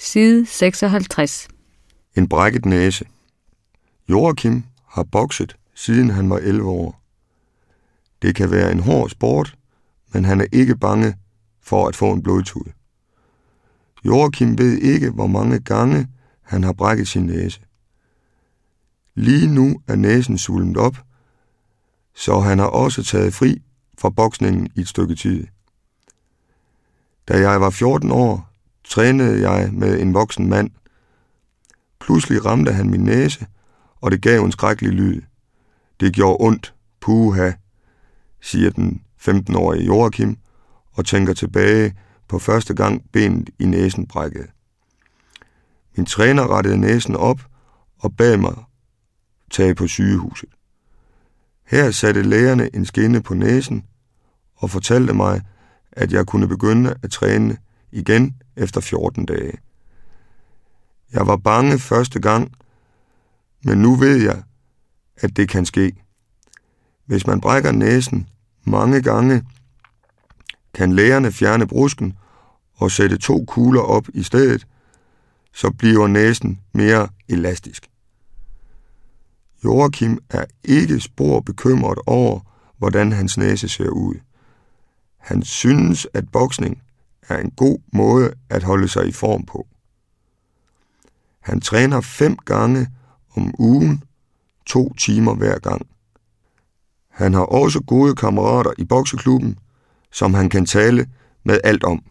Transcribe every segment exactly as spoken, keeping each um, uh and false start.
Side seksoghalvtreds. En brækket næse. Joachim har bokset, siden han var elleve år. Det kan være en hård sport, men han er ikke bange for at få en blodtud. Joachim ved ikke, hvor mange gange han har brækket sin næse. Lige nu er næsen svulmet op, så han har også taget fri fra boksningen i et stykke tid. Da jeg var fjorten år, trænede jeg med en voksen mand. Pludselig ramte han min næse, og det gav en skrækkelig lyd. Det gjorde ondt, puha, siger den femten-årige Joachim og tænker tilbage på første gang benet i næsen brækkede. Min træner rettede næsen op og bad mig tage på sygehuset. Her satte lægerne en skinne på næsen og fortalte mig, at jeg kunne begynde at træne igen efter fjorten dage. Jeg var bange første gang, men nu ved jeg, at det kan ske. Hvis man brækker næsen mange gange, kan lægerne fjerne brusken og sætte to kugler op i stedet, så bliver næsen mere elastisk. Joachim er ikke spor bekymret over, hvordan hans næse ser ud. Han synes, at boksning er en god måde at holde sig i form på. Han træner fem gange om ugen, to timer hver gang. Han har også gode kammerater i bokseklubben, som han kan tale med alt om.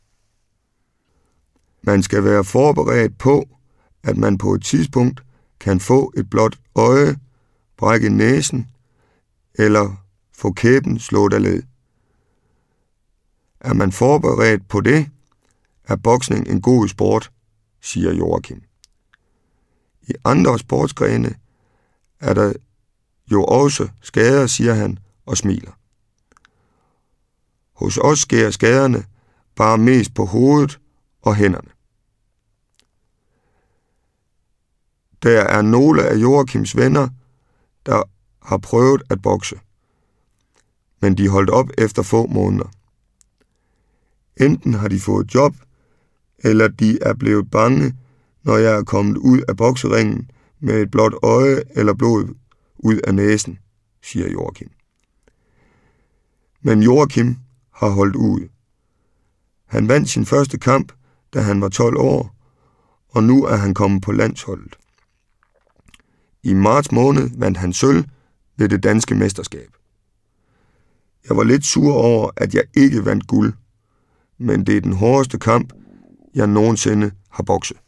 Man skal være forberedt på, at man på et tidspunkt kan få et blåt øje, brække næsen eller få kæben slået af led. Er man forberedt på det, er boksning en god sport, siger Joachim. I andre sportsgrene er der jo også skader, siger han og smiler. Hos os sker skaderne bare mest på hovedet og hænderne. Der er nogle af Joachims venner, der har prøvet at bokse, men de holdt op efter få måneder. Enten har de fået job, eller de er blevet bange, når jeg er kommet ud af bokseringen med et blåt øje eller blod ud af næsen, siger Joachim. Men Joachim har holdt ud. Han vandt sin første kamp, da han var tolv år, og nu er han kommet på landsholdet. I marts måned vandt han sølv ved det danske mesterskab. Jeg var lidt sur over, at jeg ikke vandt guld, men det er den hårdeste kamp, jeg nogensinde har bokset.